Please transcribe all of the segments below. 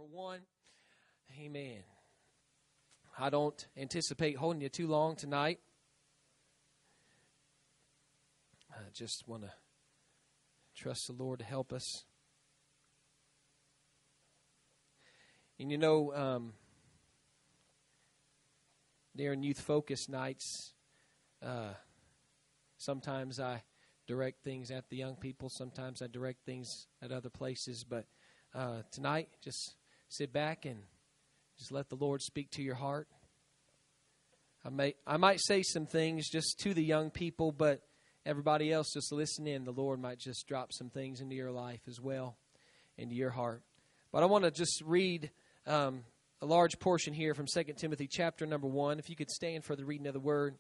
1. Amen. I don't anticipate holding you too long tonight. I just want to trust the Lord to help us. And you know, during youth focus nights, sometimes I direct things at the young people. Sometimes I direct things at other places. But tonight, just sit back and just let the Lord speak to your heart. I might say some things just to the young people, but everybody else just listen in. The Lord might just drop some things into your life as well, into your heart. But I want to just read a large portion here from 2 Timothy chapter number 1. If you could stand for the reading of the Word.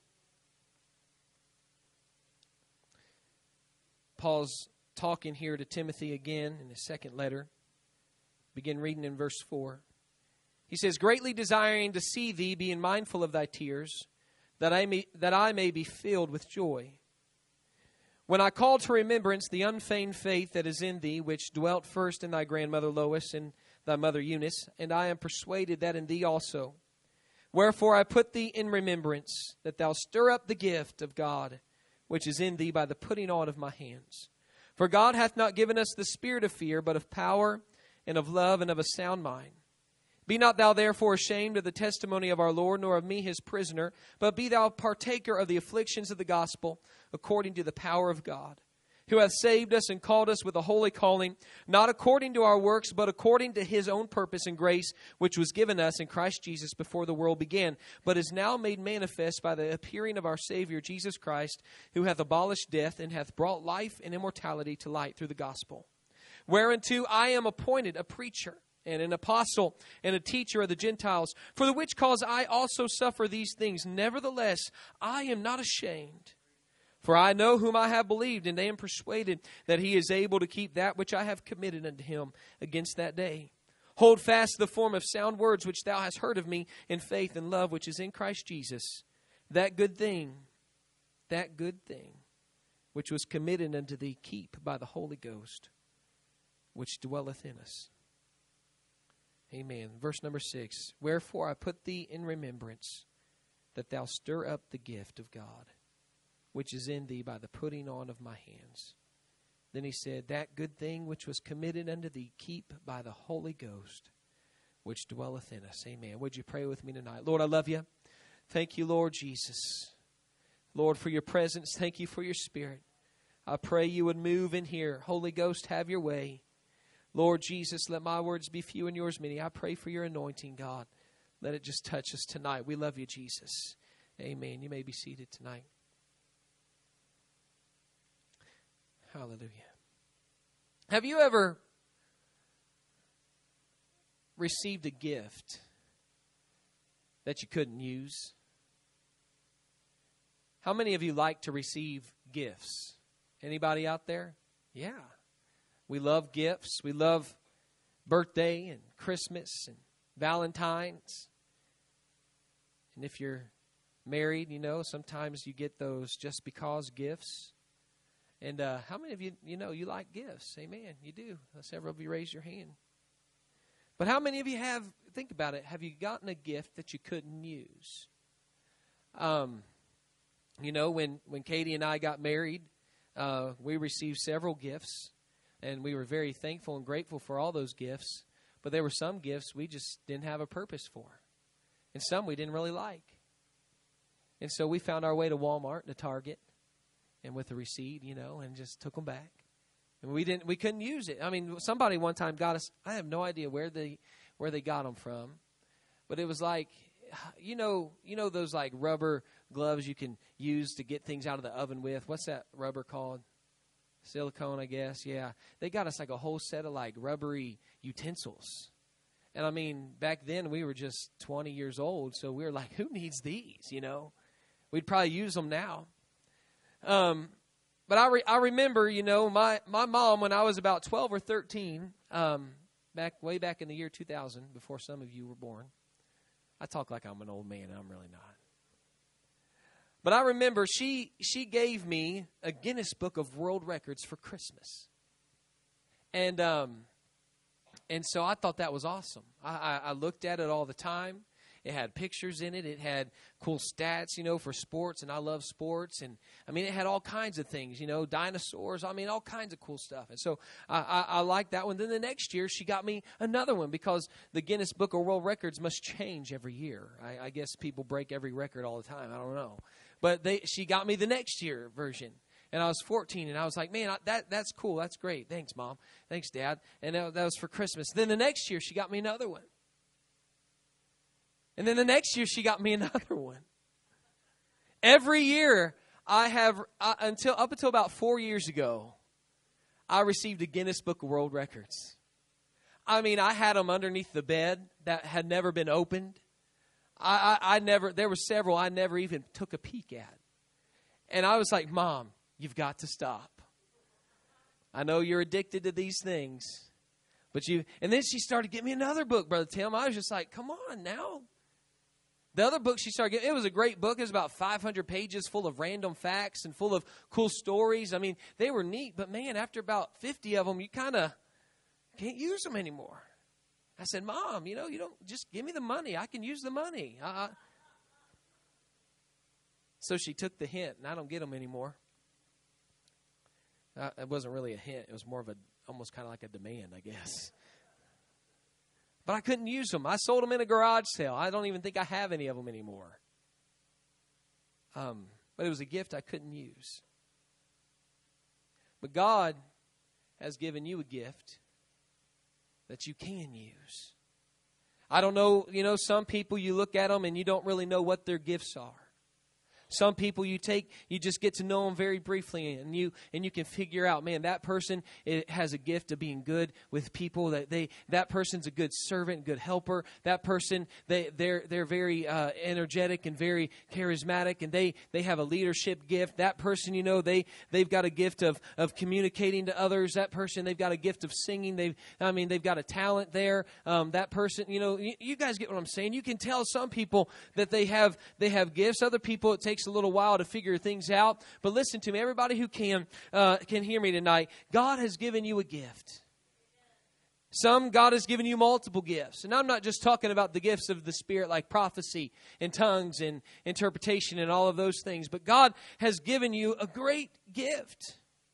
Paul's talking here to Timothy again in his second letter. Begin reading in verse 4. He says, "Greatly desiring to see thee, being mindful of thy tears, that I may be filled with joy. When I call to remembrance the unfeigned faith that is in thee, which dwelt first in thy grandmother Lois and thy mother Eunice, and I am persuaded that in thee also. Wherefore I put thee in remembrance, that thou stir up the gift of God, which is in thee by the putting on of my hands. For God hath not given us the spirit of fear, but of power and of love and of a sound mind. Be not thou therefore ashamed of the testimony of our Lord, nor of me his prisoner, but be thou partaker of the afflictions of the gospel, according to the power of God, who hath saved us and called us with a holy calling, not according to our works, but according to his own purpose and grace, which was given us in Christ Jesus before the world began, but is now made manifest by the appearing of our Savior Jesus Christ, who hath abolished death and hath brought life and immortality to light through the gospel. Whereunto I am appointed a preacher, and an apostle, and a teacher of the Gentiles, for the which cause I also suffer these things. Nevertheless, I am not ashamed. For I know whom I have believed, and I am persuaded that he is able to keep that which I have committed unto him against that day. Hold fast the form of sound words which thou hast heard of me in faith and love which is in Christ Jesus. That good thing, which was committed unto thee, keep by the Holy Ghost, which dwelleth in us." Amen. Verse number 6. "Wherefore I put thee in remembrance, that thou stir up the gift of God, which is in thee by the putting on of my hands." Then he said, "That good thing which was committed unto thee, keep by the Holy Ghost, which dwelleth in us." Amen. Would you pray with me tonight? Lord, I love you. Thank you, Lord Jesus. Lord, for your presence. Thank you for your Spirit. I pray you would move in here. Holy Ghost, have your way. Lord Jesus, let my words be few and yours many. I pray for your anointing, God. Let it just touch us tonight. We love you, Jesus. Amen. You may be seated tonight. Hallelujah. Have you ever received a gift that you couldn't use? How many of you like to receive gifts? Anybody out there? Yeah. We love gifts. We love birthday and Christmas and Valentine's. And if you're married, you know, sometimes you get those just because gifts. And how many of you, you like gifts? Amen. You do. Several of you raise your hand. But how many of you have, think about it, have you gotten a gift that you couldn't use? When Katie and I got married, we received several gifts. And we were very thankful and grateful for all those gifts. But there were some gifts we just didn't have a purpose for. And some we didn't really like. And so we found our way to Walmart and to Target. And with a receipt, and just took them back. And we couldn't use it. I mean, somebody one time got us, I have no idea where they got them from. But it was like, those like rubber gloves you can use to get things out of the oven with. What's that rubber called? Silicone, I guess. Yeah. They got us like a whole set of like rubbery utensils. And I mean, back then we were just 20 years old. So we were like, who needs these? We'd probably use them now. But I remember, my mom, when I was about 12 or 13, way back in the year 2000, before some of you were born. I talk like I'm an old man, and I'm really not. But I remember she gave me a Guinness Book of World Records for Christmas. And And so I thought that was awesome. I looked at it all the time. It had pictures in it. It had cool stats, for sports, and I love sports. And, it had all kinds of things, dinosaurs. all kinds of cool stuff. And so I liked that one. Then the next year, she got me another one because the Guinness Book of World Records must change every year. I guess people break every record all the time. I don't know. But she got me the next year version. And I was 14, and I was like, man, that's cool. That's great. Thanks, Mom. Thanks, Dad. And that was for Christmas. Then the next year, she got me another one. And then the next year, she got me another one. Every year, up until about 4 years ago, I received a Guinness Book of World Records. I had them underneath the bed that had never been opened. There were several I never even took a peek at. And I was like, Mom, you've got to stop. I know you're addicted to these things. And then she started getting me another book, Brother Tim. I was just like, come on now. The other book she started getting, it was a great book. It was about 500 pages full of random facts and full of cool stories. They were neat. But, man, after about 50 of them, you kind of can't use them anymore. I said, Mom, you don't just give me the money. I can use the money. So she took the hint, and I don't get them anymore. It wasn't really a hint. It was more of almost kind of like a demand, I guess. But I couldn't use them. I sold them in a garage sale. I don't even think I have any of them anymore. But it was a gift I couldn't use. But God has given you a gift that you can use. I don't know, some people, you look at them and you don't really know what their gifts are. Some people you just get to know them very briefly, and you can figure out, man, that person has a gift of being good with people. That person's a good servant, good helper. That person, they're very energetic and very charismatic, and they have a leadership gift. That person, they've got a gift of communicating to others. That person, they've got a gift of singing. They've got a talent there. That person, you guys get what I'm saying. You can tell some people that they have gifts. Other people, it takes a little while to figure things out. But listen to me, everybody who can hear me tonight. God has given you a gift. God has given you multiple gifts. And I'm not just talking about the gifts of the Spirit like prophecy and tongues and interpretation and all of those things. But God has given you a great gift.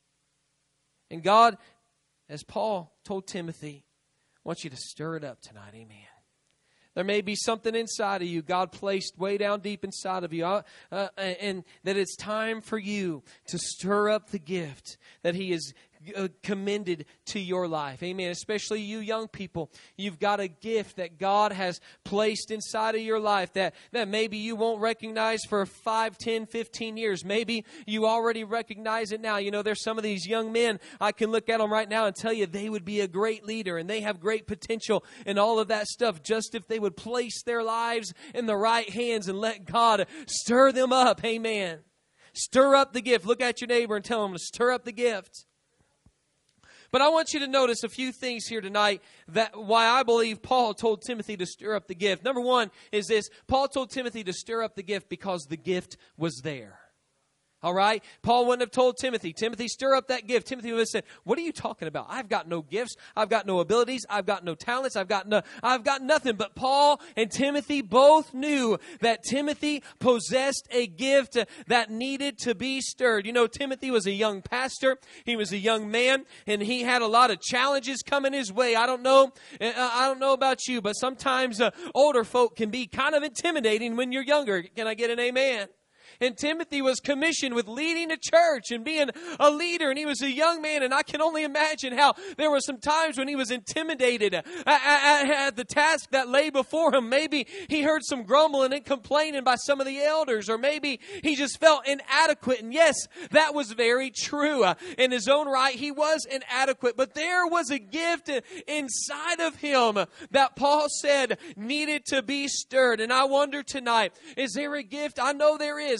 And God, as Paul told Timothy, wants you to stir it up tonight. Amen. There may be something inside of you God placed way down deep inside of you. And that it's time for you to stir up the gift that He has commended to your life. Amen. Especially you young people. You've got a gift that God has placed inside of your life that maybe you won't recognize for 5, 10, 15 years. Maybe you already recognize it now. There's some of these young men, I can look at them right now and tell you they would be a great leader and they have great potential and all of that stuff, just if they would place their lives in the right hands and let God stir them up. Amen. Stir up the gift. Look at your neighbor and tell them to stir up the gift. But I want you to notice a few things here tonight that why I believe Paul told Timothy to stir up the gift. Number one is this. Paul told Timothy to stir up the gift because the gift was there. All right? Paul wouldn't have told Timothy, stir up that gift. Timothy would have said, what are you talking about? I've got no gifts. I've got no abilities. I've got no talents. I've got nothing. But Paul and Timothy both knew that Timothy possessed a gift that needed to be stirred. Timothy was a young pastor. He was a young man, and he had a lot of challenges coming his way. I don't know about you, but sometimes older folk can be kind of intimidating when you're younger. Can I get an amen? And Timothy was commissioned with leading a church and being a leader. And he was a young man. And I can only imagine how there were some times when he was intimidated at the task that lay before him. Maybe he heard some grumbling and complaining by some of the elders. Or maybe he just felt inadequate. And yes, that was very true. In his own right, he was inadequate. But there was a gift inside of him that Paul said needed to be stirred. And I wonder tonight, is there a gift? I know there is.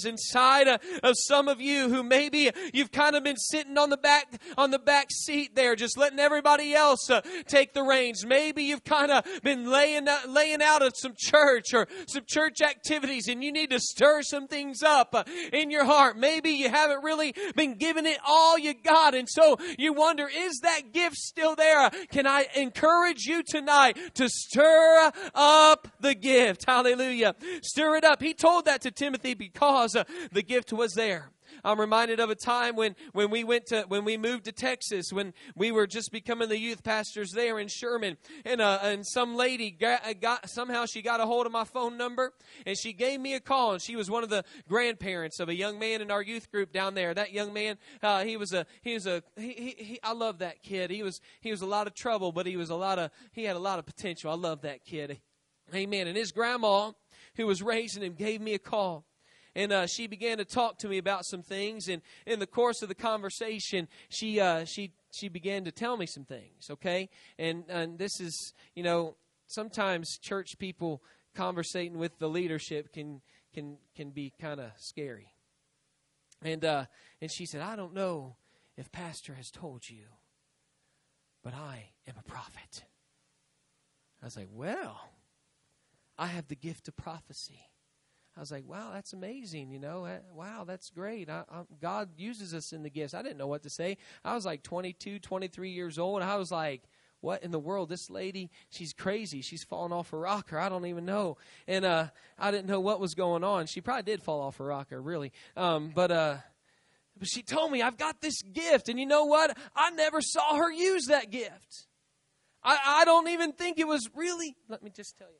is inside of some of you who maybe you've kind of been sitting on the back seat there, just letting everybody else take the reins. Maybe you've kind of been laying out of some church or some church activities, and you need to stir some things up in your heart. Maybe you haven't really been giving it all you got, and so you wonder, is that gift still there? Can I encourage you tonight to stir up the gift? Hallelujah. Stir it up. He told that to Timothy because the gift was there. I'm reminded of a time when we moved to Texas, when we were just becoming the youth pastors there in Sherman, and some lady got a hold of my phone number, and she gave me a call, and she was one of the grandparents of a young man in our youth group down there. That young man, I love that kid. He was a lot of trouble, but he had a lot of potential. I love that kid. Amen. And his grandma, who was raising him, gave me a call. And she began to talk to me about some things. And in the course of the conversation, she began to tell me some things, okay? And this is, sometimes church people conversating with the leadership can be kind of scary. And she said, I don't know if Pastor has told you, but I am a prophet. I was like, well, I have the gift of prophecy. I was like, wow, that's amazing, Wow, that's great. God uses us in the gifts. I didn't know what to say. I was like 22, 23 years old, and I was like, what in the world? This lady, she's crazy. She's fallen off a rocker. I don't even know. And I didn't know what was going on. She probably did fall off a rocker, really. But she told me, I've got this gift. And you know what? I never saw her use that gift. I don't even think it was really, let me just tell you.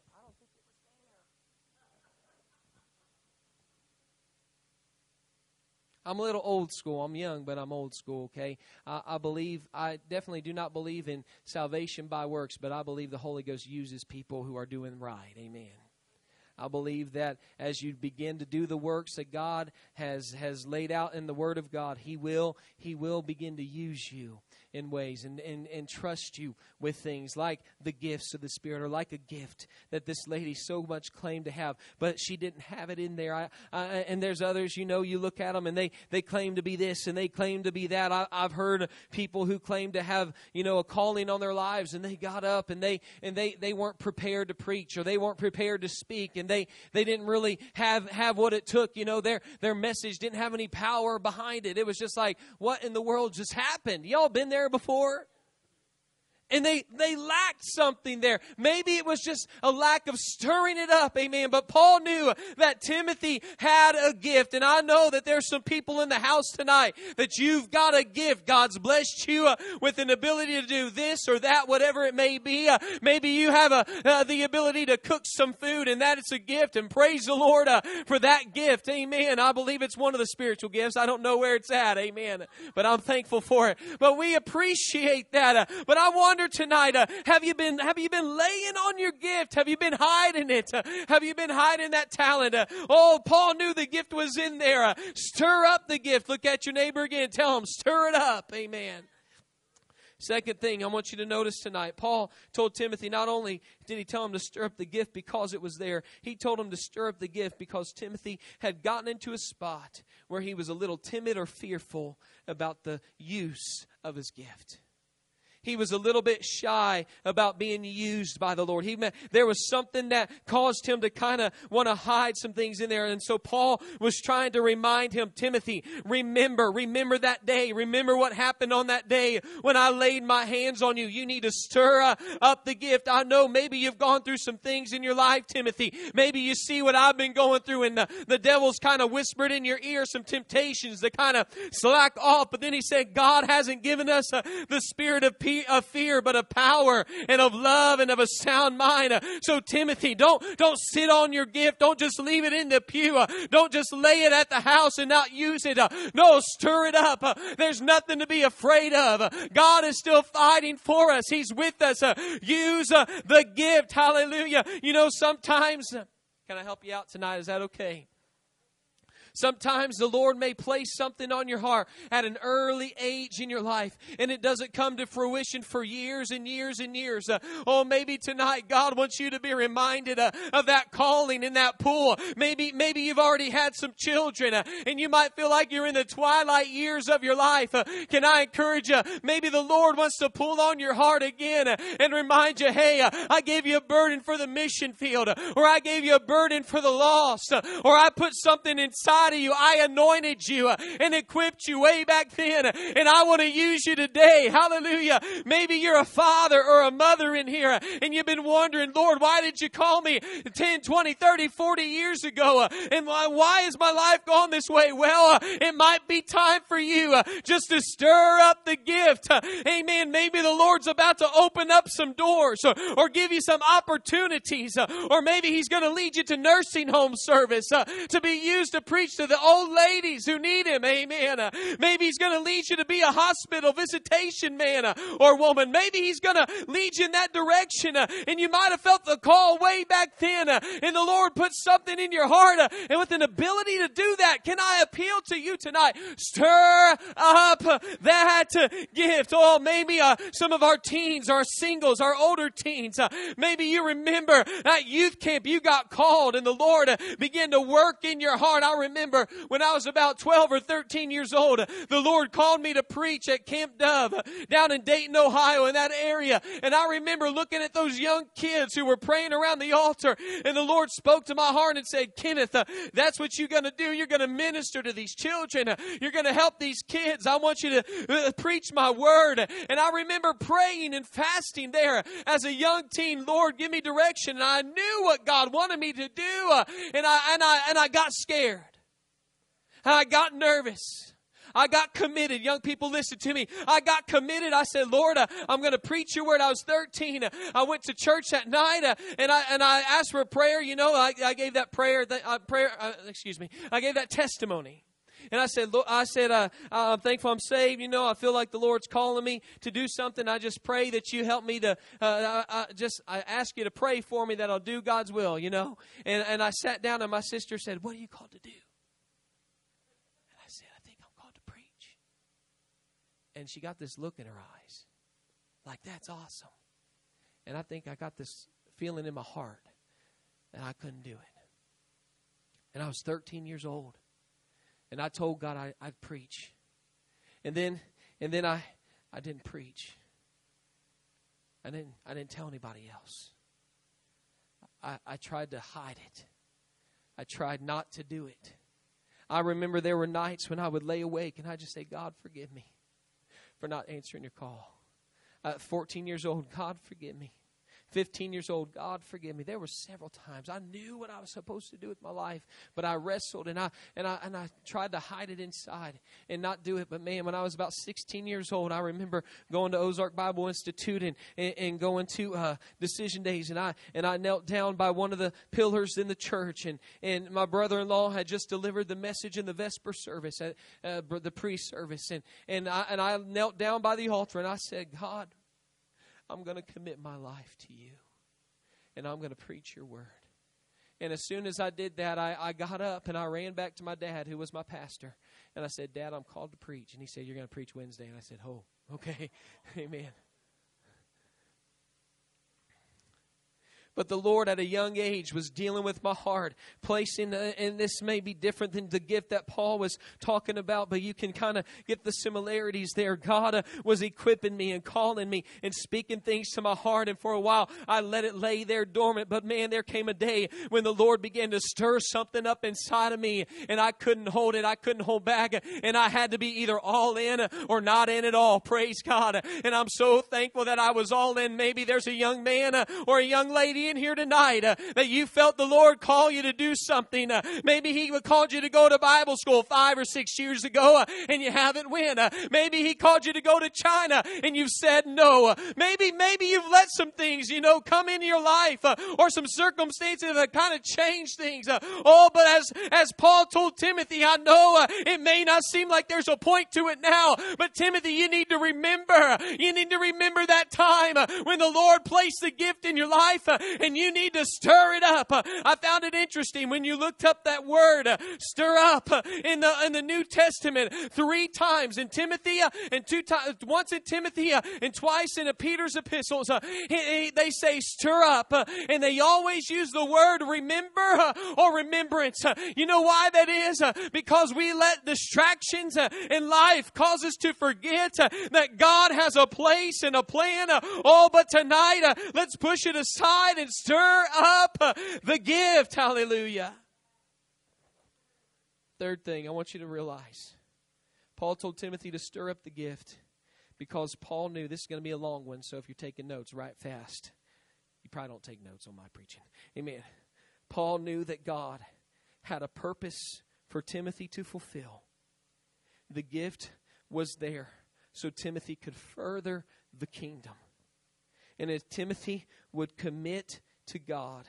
I'm a little old school. I'm young, but I'm old school, okay? I definitely do not believe in salvation by works, but I believe the Holy Ghost uses people who are doing right. Amen. I believe that as you begin to do the works that God has laid out in the Word of God, He will begin to use you in ways and trust you with things like the gifts of the Spirit, or like a gift that this lady so much claimed to have, but she didn't have it in there. And there's others, you look at them and they claim to be this and they claim to be that. I've heard people who claim to have, a calling on their lives, and they got up and they weren't prepared to preach, or they weren't prepared to speak, and they didn't really have what it took. Their message didn't have any power behind it. It was just like, what in the world just happened? Y'all been there before? And they lacked something there. Maybe it was just a lack of stirring it up. Amen. But Paul knew that Timothy had a gift. And I know that there's some people in the house tonight that you've got a gift. God's blessed you with an ability to do this or that, whatever it may be. Maybe you have the ability to cook some food, and that is a gift. And praise the Lord for that gift. Amen. I believe it's one of the spiritual gifts. I don't know where it's at. Amen. But I'm thankful for it. But we appreciate that. But I wonder tonight, have you been laying on your gift? Have you been hiding it? Have you been hiding that talent? Paul knew the gift was in there. Stir up the gift. Look at your neighbor again. Tell him, stir it up. Amen. Second thing I want you to notice tonight, Paul told Timothy, not only did he tell him to stir up the gift because it was there, he told him to stir up the gift because Timothy had gotten into a spot where he was a little timid or fearful about the use of his gift. He was a little bit shy about being used by the Lord. There was something that caused him to kind of want to hide some things in there. And so Paul was trying to remind him, Timothy, remember that day. Remember what happened on that day when I laid my hands on you. You need to stir up the gift. I know maybe you've gone through some things in your life, Timothy. Maybe you see what I've been going through, and the devil's kind of whispered in your ear some temptations to kind of slack off. But then he said, God hasn't given us the spirit of fear, but of power and of love and of a sound mind. So Timothy, don't sit on your gift. Don't just leave it in the pew. Don't just lay it at the house and not use it. No, stir it up. There's nothing to be afraid of. God is still fighting for us. He's with us. Use the gift. Hallelujah. Sometimes, can I help you out tonight? Is that okay? Sometimes the Lord may place something on your heart at an early age in your life, and it doesn't come to fruition for years and years and years. Maybe tonight God wants you to be reminded of that calling in that pool. Maybe you've already had some children, and you might feel like you're in the twilight years of your life. Can I encourage you? Maybe the Lord wants to pull on your heart again and remind you, hey, I gave you a burden for the mission field, or I gave you a burden for the lost, or I put something inside of you. I anointed you and equipped you way back then, and I want to use you today. Hallelujah. Maybe you're a father or a mother in here, and you've been wondering, Lord, why did you call me 10, 20, 30, 40 years ago? And why is my life gone this way? Well, it might be time for you just to stir up the gift. Amen. Maybe the Lord's about to open up some doors or give you some opportunities, or maybe He's going to lead you to nursing home service to be used to preach to the old ladies who need Him. Amen. Maybe He's going to lead you to be a hospital visitation man or woman. Maybe He's going to lead you in that direction, and you might have felt the call way back then, and the Lord put something in your heart, and with an ability to do that, can I appeal to you tonight? Stir up that gift. Maybe some of our teens, our singles, our older teens, maybe you remember that youth camp, you got called and the Lord began to work in your heart. I remember when I was about 12 or 13 years old, the Lord called me to preach at Camp Dove down in Dayton, Ohio, in that area. And I remember looking at those young kids who were praying around the altar, and the Lord spoke to my heart and said, Kenneth, that's what you're going to do. You're going to minister to these children. You're going to help these kids. I want you to preach my word. And I remember praying and fasting there as a young teen. Lord, give me direction. And I knew what God wanted me to do. And I got scared. And I got nervous. I got committed. Young people, listen to me. I got committed. I said, Lord, I'm going to preach your word. I was 13. I went to church that night, and I asked for a prayer. You know, I gave that I gave that testimony. And I said, I'm thankful I'm saved. You know, I feel like the Lord's calling me to do something. I just pray that you help me to, I ask you to pray for me that I'll do God's will, you know. And I sat down, and my sister said, what are you called to do? And I said, I think I'm called to preach. And she got this look in her eyes, like, that's awesome. And I think I got this feeling in my heart that I couldn't do it. And I was 13 years old. And I told God I'd preach. And then I didn't preach. I didn't tell anybody else. I tried to hide it. I tried not to do it. I remember there were nights when I would lay awake and I'd just say, God, forgive me for not answering your call. 14 years old, God, forgive me. 15 years old, God, forgive me. There were several times I knew what I was supposed to do with my life, but I wrestled and I tried to hide it inside and not do it. But man, when I was about 16 years old, I remember going to Ozark Bible Institute and going to decision days, and I knelt down by one of the pillars in the church, and my brother-in-law had just delivered the message in the Vesper service, the pre-service, and I knelt down by the altar and I said, God, I'm going to commit my life to you, and I'm going to preach your word. And as soon as I did that, I got up and I ran back to my dad, who was my pastor, and I said, Dad, I'm called to preach. And he said, you're going to preach Wednesday. And I said, oh, okay. Amen. But the Lord at a young age was dealing with my heart, placing, and this may be different than the gift that Paul was talking about, but you can kind of get the similarities there. God was equipping me and calling me and speaking things to my heart, and for a while I let it lay there dormant. But man, there came a day when the Lord began to stir something up inside of me, and I couldn't hold it. I couldn't hold back, and I had to be either all in or not in at all. Praise God. And I'm so thankful that I was all in. Maybe there's a young man or a young lady in here tonight that you felt the Lord call you to do something. Maybe He called you to go to Bible school 5 or 6 years ago and you haven't went. Maybe He called you to go to China and you've said no. Maybe you've let some things, come into your life or some circumstances that kind of change things. But as Paul told Timothy, I know it may not seem like there's a point to it now, but Timothy, you need to remember that time when the Lord placed the gift in your life and you need to stir it up. I found it interesting when you looked up that word, stir up, in the New Testament 3 times in Timothy, and 2 times, once in Timothy and twice in Peter's epistles. They say stir up, and they always use the word remember or remembrance. You know why that is? Because we let distractions in life cause us to forget that God has a place and a plan. Oh, but tonight, let's push it aside and stir up the gift. Hallelujah. Third thing I want you to realize, Paul told Timothy to stir up the gift because Paul knew this is going to be a long one, so if you're taking notes, write fast. You probably don't take notes on my preaching. Amen. Paul knew that God had a purpose for Timothy to fulfill. The gift was there so Timothy could further the kingdom. And if Timothy would commit to God,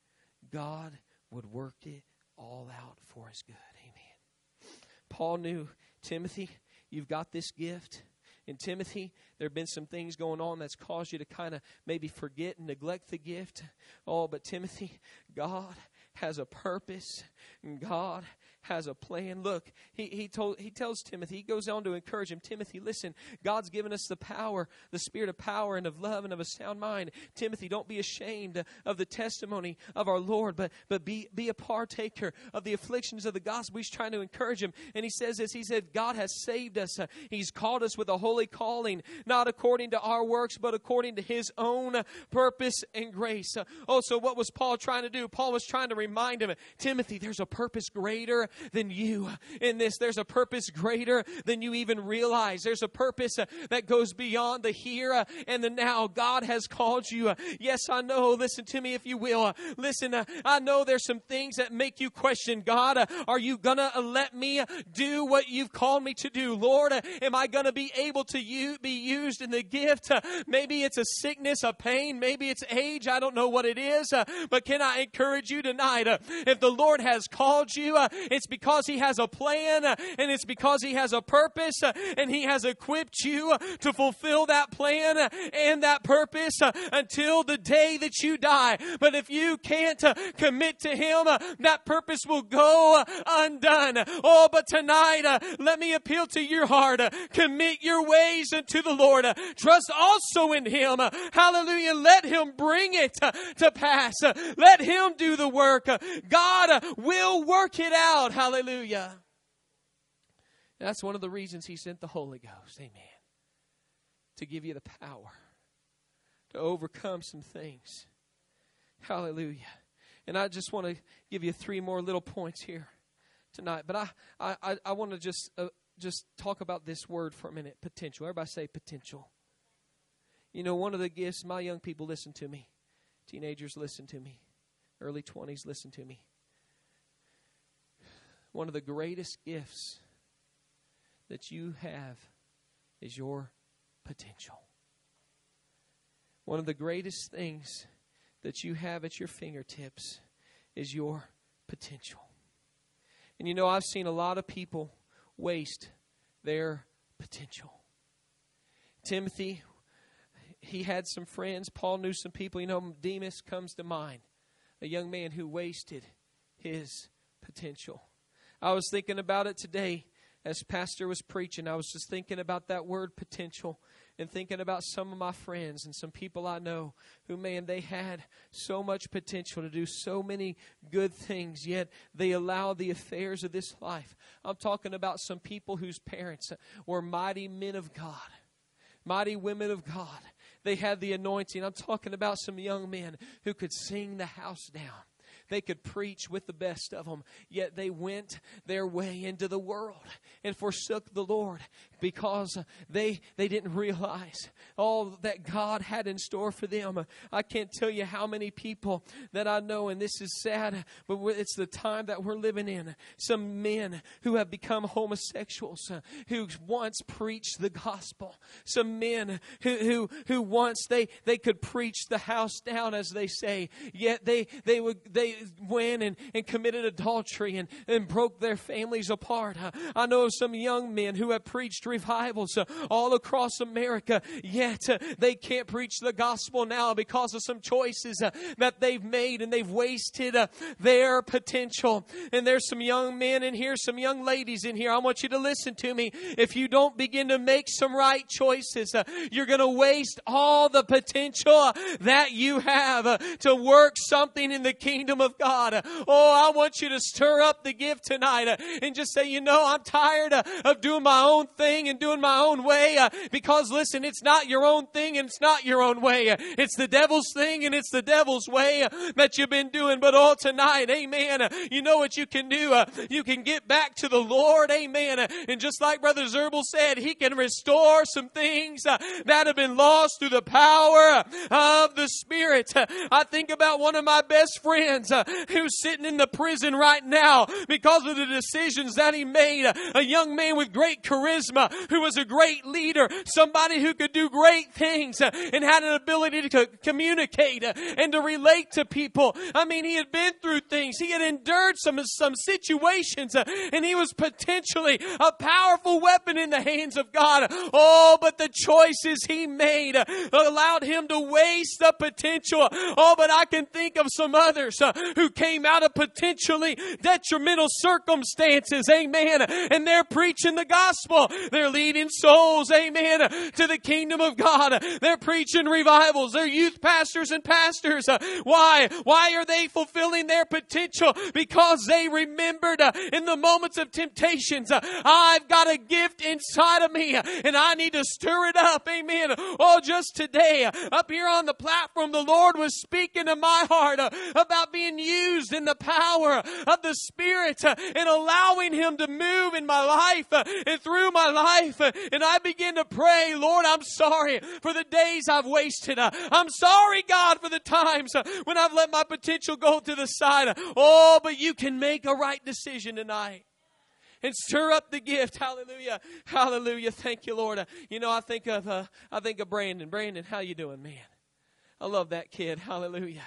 God would work it all out for his good. Amen. Paul knew, Timothy, you've got this gift. And Timothy, there have been some things going on that's caused you to kind of maybe forget and neglect the gift. Oh, but Timothy, God has a purpose, and God has a plan. Look, he tells Timothy, he goes on to encourage him, Timothy, listen, God's given us the power, the spirit of power and of love and of a sound mind. Timothy, don't be ashamed of the testimony of our Lord, but be a partaker of the afflictions of the gospel. He's trying to encourage him. And he says this, he said, God has saved us. He's called us with a holy calling, not according to our works, but according to his own purpose and grace. So what was Paul trying to do? Paul was trying to remind him, Timothy, there's a purpose greater than you in this. There's a purpose greater than you even realize. There's a purpose that goes beyond the here and the now. God has called you. Yes, I know. Listen to me if you will. Listen, I know there's some things that make you question, God, are you going to let me do what you've called me to do? Lord, am I going to be able to be used in the gift? Maybe it's a sickness, a pain. Maybe it's age. I don't know what it is. But can I encourage you tonight? If the Lord has called you, it's because he has a plan, and it's because he has a purpose, and he has equipped you to fulfill that plan and that purpose until the day that you die. But if you can't commit to him, that purpose will go undone. Oh, but tonight, let me appeal to your heart. Commit your ways unto the Lord. Trust also in him. Hallelujah. Let him bring it to pass. Let him do the work. God will work it out. Hallelujah. That's one of the reasons he sent the Holy Ghost. Amen. To give you the power to overcome some things. Hallelujah. And I just want to give you 3 more little points here tonight. But I want to just talk about this word for a minute. Potential. Everybody say potential. You know, one of the gifts, my young people, listen to me. Teenagers, listen to me. Early 20s, listen to me. One of the greatest gifts that you have is your potential. One of the greatest things that you have at your fingertips is your potential. And you know, I've seen a lot of people waste their potential. Timothy, he had some friends. Paul knew some people. You know, Demas comes to mind. A young man who wasted his potential. I was thinking about it today as Pastor was preaching. I was just thinking about that word potential and thinking about some of my friends and some people I know who, man, they had so much potential to do so many good things, yet they allowed the affairs of this life. I'm talking about some people whose parents were mighty men of God, mighty women of God. They had the anointing. I'm talking about some young men who could sing the house down. They could preach with the best of them, yet they went their way into the world and forsook the Lord because they didn't realize all that God had in store for them. I can't tell you how many people that I know, and this is sad, but it's the time that we're living in. Some men who have become homosexuals, who once preached the gospel. Some men who once they could preach the house down, as they say, yet they went and committed adultery and broke their families apart. I know of some young men who have preached revivals all across America, yet they can't preach the gospel now because of some choices that they've made, and they've wasted their potential. And there's some young men in here, some young ladies in here. I want you to listen to me. If you don't begin to make some right choices, you're going to waste all the potential that you have to work something in the kingdom of God. Oh, I want you to stir up the gift tonight and just say, I'm tired of doing my own thing and doing my own way, because listen, it's not your own thing and it's not your own way. It's the devil's thing and it's the devil's way that you've been doing. But tonight, amen, you know what you can do? You can get back to the Lord, amen. And just like Brother Zerbel said, He can restore some things that have been lost through the power of the Spirit. I think about one of my best friends who's sitting in the prison right now because of the decisions that he made. A young man with great charisma who was a great leader, somebody who could do great things and had an ability to communicate and to relate to people. I mean, he had been through things. He had endured some situations, and he was potentially a powerful weapon in the hands of God. Oh, but the choices he made allowed him to waste the potential. Oh, but I can think of some others who came out of potentially detrimental circumstances, amen, and they're preaching the gospel. They're leading souls, amen, to the kingdom of God. They're preaching revivals. They're youth pastors and pastors. Why? Why are they fulfilling their potential? Because they remembered in the moments of temptations, I've got a gift inside of me and I need to stir it up, amen. Oh, just today up here on the platform, the Lord was speaking to my heart about being used in the power of the Spirit and allowing Him to move in my life and through my life. And I began to pray, Lord, I'm sorry for the days I've wasted. I'm sorry, God, for the times when I've let my potential go to the side. Oh, but you can make a right decision tonight and stir up the gift. Hallelujah. Hallelujah. Thank you, Lord. I think of Brandon. Brandon, how you doing, man? I love that kid. Hallelujah.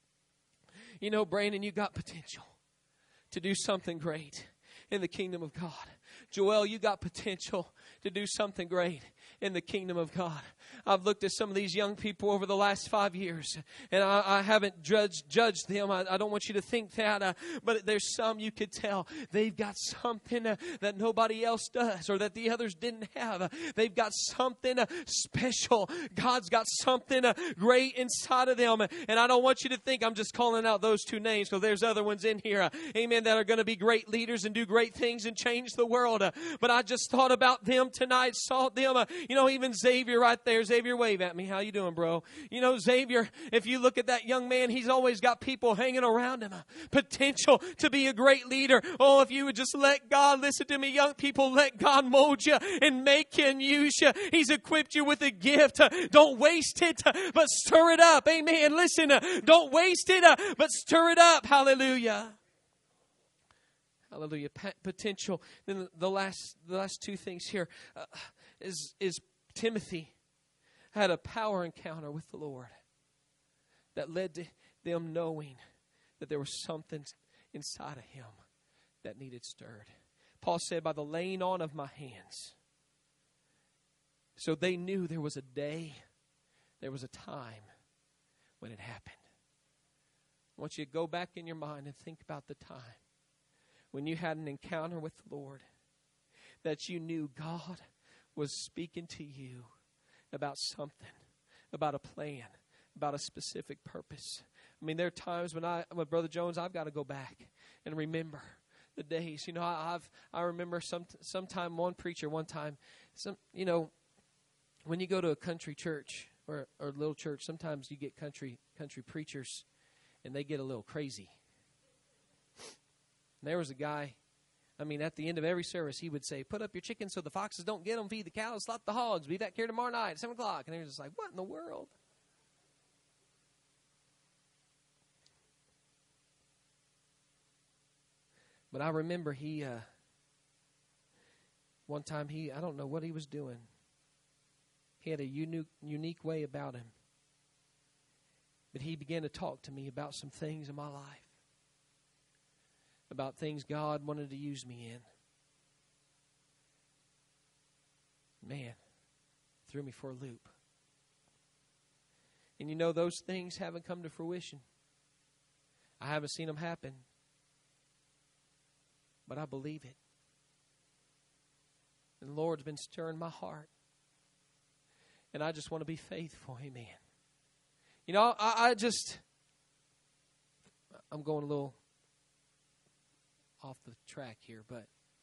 Brandon, you got potential to do something great in the kingdom of God. Joel, you got potential to do something great in the kingdom of God. I've looked at some of these young people over the last 5 years, and I haven't judged them. I don't want you to think that, but there's some you could tell they've got something that nobody else does or that the others didn't have. They've got something special. God's got something great inside of them, and I don't want you to think I'm just calling out those two names, because there's other ones in here, amen, that are going to be great leaders and do great things and change the world. But I just thought about them tonight, saw them, even Xavier right there. Xavier, wave at me. How you doing, bro? Xavier, if you look at that young man, he's always got people hanging around him. Potential to be a great leader. Oh, if you would just let God, listen to me, young people, let God mold you and make you and use you. He's equipped you with a gift. Don't waste it, but stir it up. Amen. Listen, don't waste it, but stir it up. Hallelujah. Hallelujah. Potential. Then the last two things here is Timothy had a power encounter with the Lord that led to them knowing that there was something inside of him that needed stirred. Paul said, by the laying on of my hands. So they knew there was a day, there was a time when it happened. I want you to go back in your mind and think about the time when you had an encounter with the Lord, that you knew God was speaking to you about something, about a plan, about a specific purpose. I mean, there are times when Brother Jones, I've got to go back and remember the days. I remember sometime one preacher one time, when you go to a country church or a little church, sometimes you get country preachers, and they get a little crazy. And there was a guy, at the end of every service, he would say, put up your chickens so the foxes don't get them, feed the cows, slaughter the hogs, be back here tomorrow night at 7 o'clock. And they were just like, what in the world? But I remember one time I don't know what he was doing. He had a unique way about him. But he began to talk to me about some things in my life. about things God wanted to use me in. Man, threw me for a loop. And you know, those things haven't come to fruition. I haven't seen them happen. But I believe it. And the Lord's been stirring my heart. And I just want to be faithful. Amen. You know, I'm going a little off the track here, but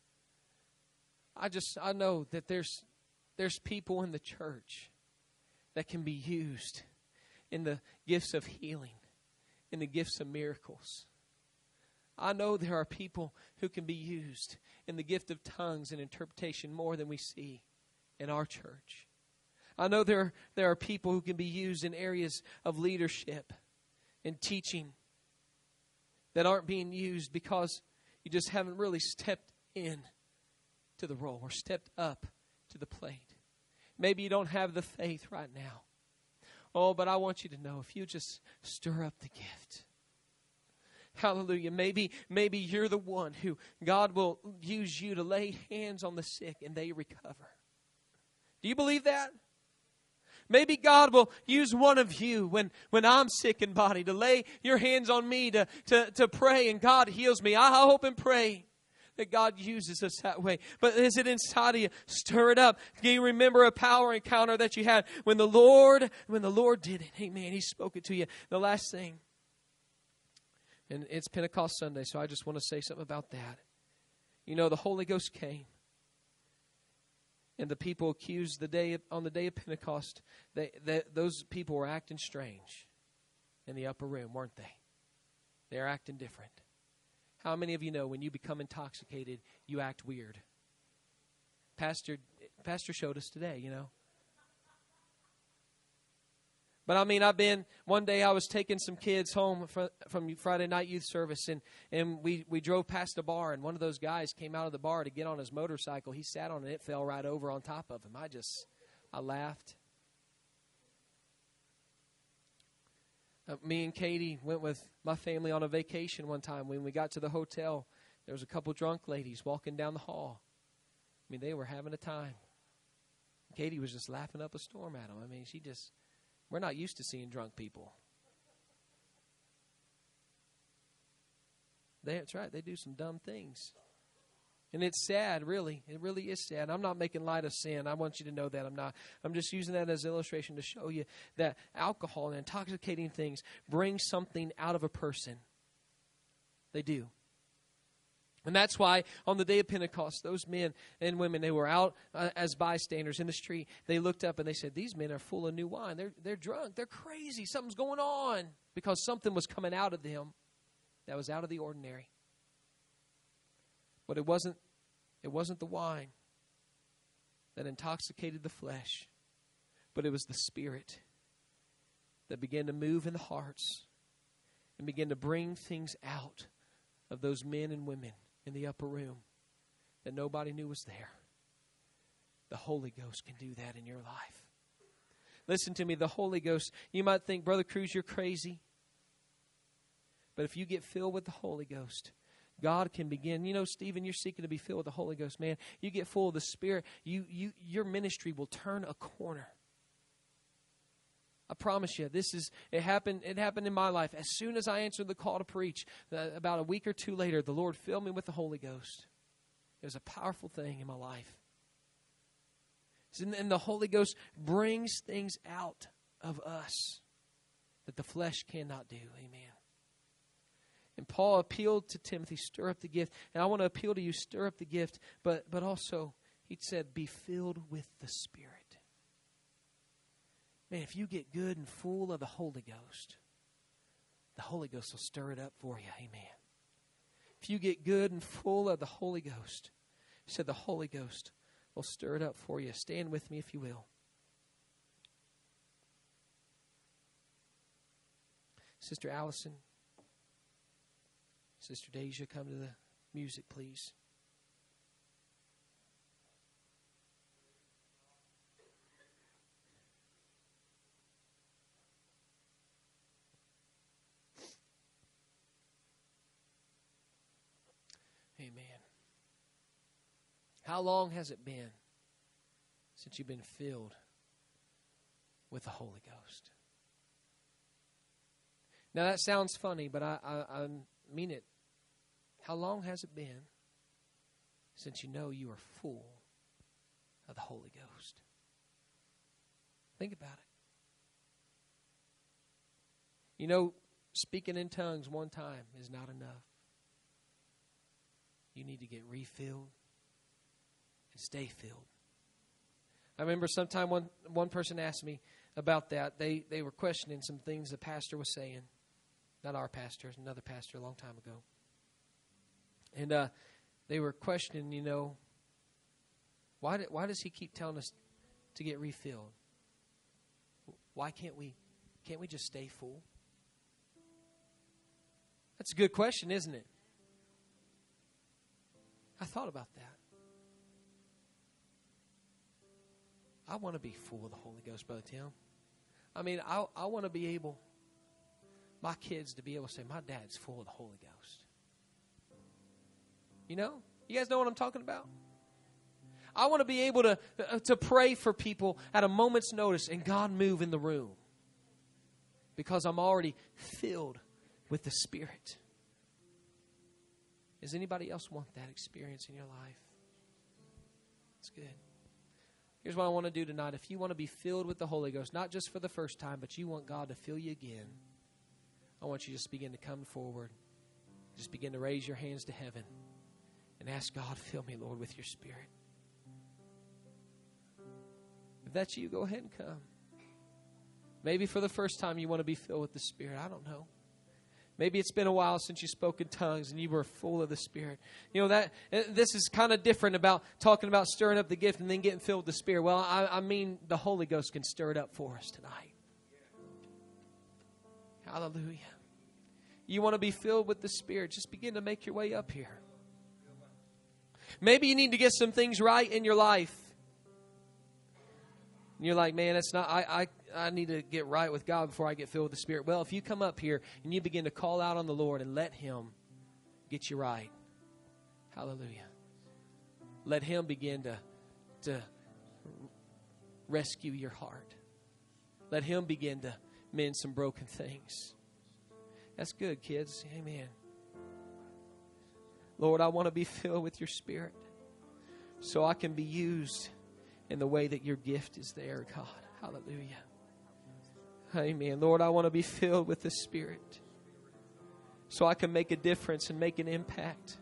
I know that there's people in the church that can be used in the gifts of healing, in the gifts of miracles. I know there are people who can be used in the gift of tongues and interpretation more than we see in our church. I know there are people who can be used in areas of leadership and teaching that aren't being used because you just haven't really stepped in to the role or stepped up to the plate. Maybe you don't have the faith right now. Oh, but I want you to know, if you just stir up the gift. Hallelujah. Maybe you're the one who God will use you to lay hands on the sick and they recover. Do you believe that? Maybe God will use one of you when I'm sick in body to lay your hands on me to pray and God heals me. I hope and pray that God uses us that way. But is it inside of you? Stir it up. Do you remember a power encounter that you had when the Lord did it? Amen. He spoke it to you. The last thing. And it's Pentecost Sunday, so I just want to say something about that. You know, the Holy Ghost came. And the people accused on the day of Pentecost, those people were acting strange in the upper room, weren't they? They're acting different. How many of you know when you become intoxicated, you act weird? Pastor showed us today, you know. But I mean, one day I was taking some kids home from Friday night youth service, and we drove past a bar, and one of those guys came out of the bar to get on his motorcycle. He sat on it, it fell right over on top of him. I laughed. Me and Katie went with my family on a vacation one time. When we got to the hotel, there was a couple drunk ladies walking down the hall. I mean, they were having a time. Katie was just laughing up a storm at them. I mean, we're not used to seeing drunk people. That's right. They do some dumb things. And it's sad, really. It really is sad. I'm not making light of sin. I want you to know that I'm not. I'm just using that as an illustration to show you that alcohol and intoxicating things bring something out of a person. They do. And that's why on the day of Pentecost, those men and women, they were out as bystanders in the street. They looked up and they said, these men are full of new wine. They're drunk. They're crazy. Something's going on. Because something was coming out of them that was out of the ordinary. But it wasn't the wine that intoxicated the flesh, but it was the Spirit that began to move in the hearts and began to bring things out of those men and women in the upper room that nobody knew was there. The Holy Ghost can do that in your life. Listen to me, the Holy Ghost, you might think, Brother Cruz, you're crazy. But if you get filled with the Holy Ghost, God can begin. You know, Stephen, you're seeking to be filled with the Holy Ghost, man. You get full of the Spirit, your ministry will turn a corner. I promise you, it happened in my life. As soon as I answered the call to preach, about a week or two later, the Lord filled me with the Holy Ghost. It was a powerful thing in my life. And the Holy Ghost brings things out of us that the flesh cannot do. Amen. And Paul appealed to Timothy, stir up the gift. And I want to appeal to you, stir up the gift. But also, he said, be filled with the Spirit. Man, if you get good and full of the Holy Ghost will stir it up for you. Amen. If you get good and full of the Holy Ghost, he said the Holy Ghost will stir it up for you. Stand with me if you will. Sister Allison, Sister Deja, come to the music, please. Amen. How long has it been since you've been filled with the Holy Ghost? Now that sounds funny, but I mean it. How long has it been since you know you are full of the Holy Ghost? Think about it. You know, speaking in tongues one time is not enough. You need to get refilled and stay filled. I remember sometime one person asked me about that. They were questioning some things the pastor was saying. Not our pastor, another pastor a long time ago. And they were questioning, you know, why does he keep telling us to get refilled? Why can't we just stay full? That's a good question, isn't it? I thought about that. I want to be full of the Holy Ghost, Brother Tim. I mean, I want to be able, my kids to be able to say, my dad's full of the Holy Ghost. You know? You guys know what I'm talking about? I want to be able to pray for people at a moment's notice and God move in the room. Because I'm already filled with the Spirit. Does anybody else want that experience in your life? That's good. Here's what I want to do tonight. If you want to be filled with the Holy Ghost, not just for the first time, but you want God to fill you again, I want you to just begin to come forward. Just begin to raise your hands to heaven and ask God, fill me, Lord, with your Spirit. If that's you, go ahead and come. Maybe for the first time you want to be filled with the Spirit. I don't know. Maybe it's been a while since you spoke in tongues and you were full of the Spirit. You know, that this is kind of different about talking about stirring up the gift and then getting filled with the Spirit. Well, I mean the Holy Ghost can stir it up for us tonight. Hallelujah. You want to be filled with the Spirit, just begin to make your way up here. Maybe you need to get some things right in your life. And you're like, man, it's not. I need to get right with God before I get filled with the Spirit. Well, if you come up here and you begin to call out on the Lord and let Him get you right. Hallelujah. Let Him begin to rescue your heart. Let Him begin to mend some broken things. That's good, kids. Amen. Lord, I want to be filled with your Spirit so I can be used in the way that your gift is there, God. Hallelujah. Amen. Lord, I want to be filled with the Spirit so I can make a difference and make an impact.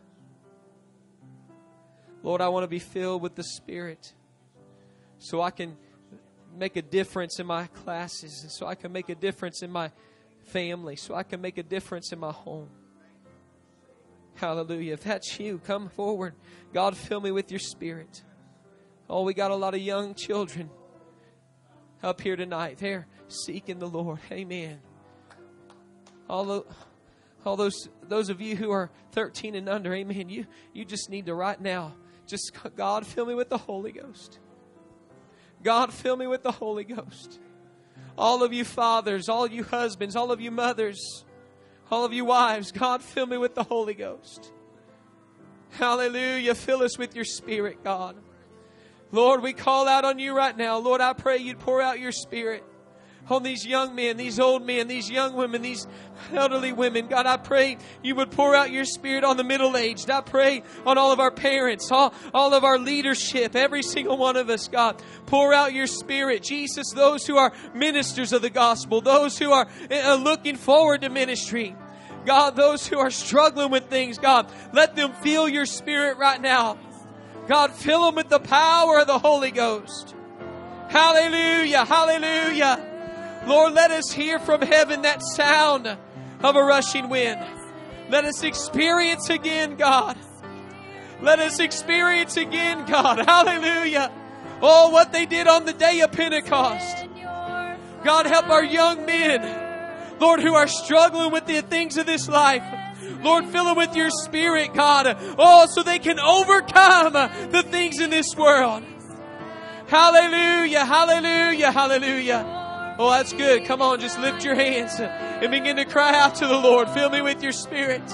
Lord, I want to be filled with the Spirit so I can make a difference in my classes, and so I can make a difference in my family, so I can make a difference in my home. Hallelujah. If that's you, come forward. God, fill me with your Spirit. Oh, we got a lot of young children up here tonight. They're seeking the Lord. Amen. All those of you who are 13 and under, amen, you just need to right now, just, God, fill me with the Holy Ghost. God, fill me with the Holy Ghost. All of you fathers, all you husbands, all of you mothers, all of you wives, God, fill me with the Holy Ghost. Hallelujah. Fill us with your Spirit, God. Lord, we call out on you right now. Lord, I pray you'd pour out your Spirit on these young men, these old men, these young women, these elderly women. God, I pray you would pour out your Spirit on the middle-aged. I pray on all of our parents, all of our leadership, every single one of us, God. Pour out your Spirit. Jesus, those who are ministers of the gospel, those who are looking forward to ministry. God, those who are struggling with things, God, let them feel your Spirit right now. God, fill them with the power of the Holy Ghost. Hallelujah, hallelujah. Lord, let us hear from heaven that sound of a rushing wind. Let us experience again, God. Let us experience again, God. Hallelujah. Oh, what they did on the day of Pentecost. God, help our young men, Lord, who are struggling with the things of this life. Lord, fill them with your Spirit, God. Oh, so they can overcome the things in this world. Hallelujah, hallelujah, hallelujah. Oh, that's good. Come on, just lift your hands and begin to cry out to the Lord. Fill me with your Spirit.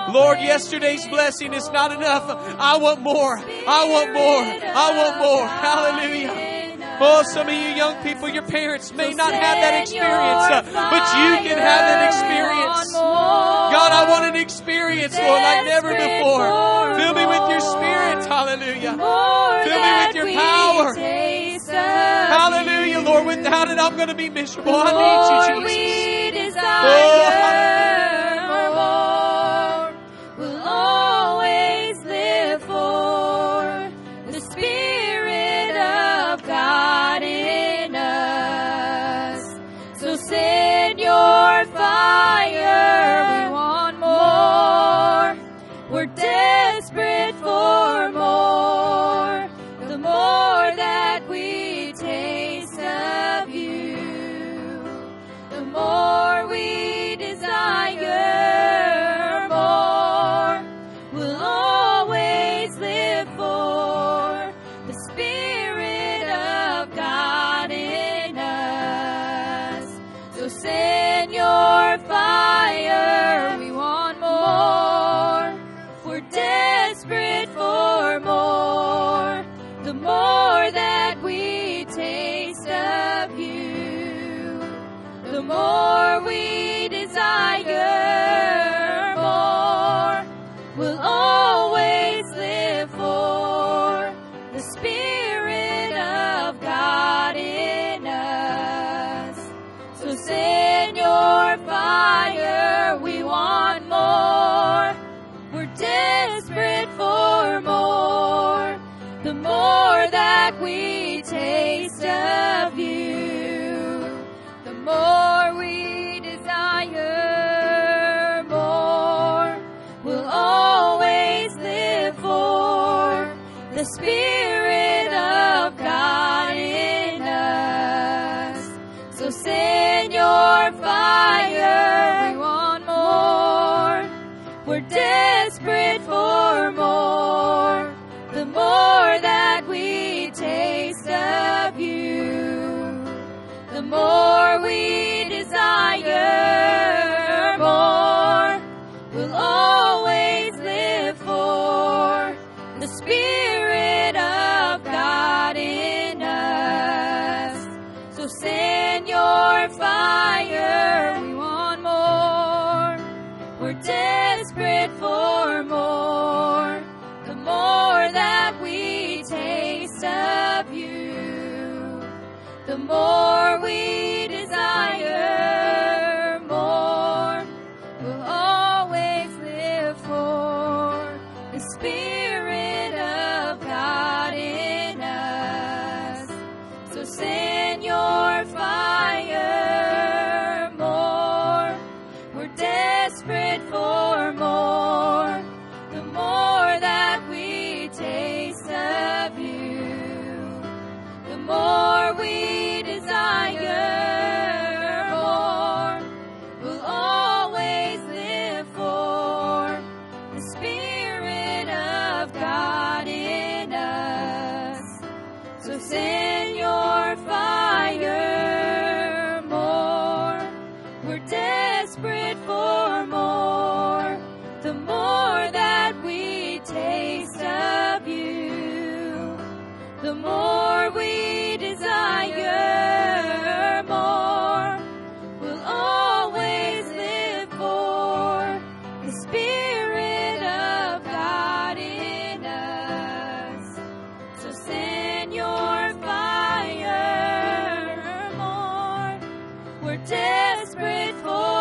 Lord, yesterday's blessing is not enough. I want more. I want more. I want more. Hallelujah. Oh, some of you young people, your parents may not have that experience, but you can have that experience. God, I want an experience, Lord, like never before. Fill me with your Spirit. Hallelujah. Fill me with your power. Hallelujah, Lord. Without it, I'm going to be miserable. I need you, Jesus. Oh, we'll always live for the Spirit of God in us. So send your fire. We want more. We're desperate for more. The more that we taste of you, the more we desire more. We'll always live for the Spirit of God in us. So send your fire. We want more. We're desperate for more. The more that we taste of you, the more we desire more. We'll always live for the Spirit of God in us. So send your fire. We want more. We're desperate for more. The more that we taste of you, the more we desire more. We'll always live for the Spirit of God in us. So send your fire. We want more. We're desperate for more. The more that we taste of you, the more we desire more. We'll always live for the Spirit of God in us. So send your fire. We want more. We're desperate for more. The more that we taste of you, the more we desire more. We'll always live for the Spirit of God in us. So send your fire more. We're desperate for more. The more that we taste of you, the more we desire more. We'll always live for the Spirit of God in us. So send your fire more. We're desperate for more. The more that we taste of you, the more we desire more. We'll always live for the Spirit of God in us. So send your fire more. We're desperate for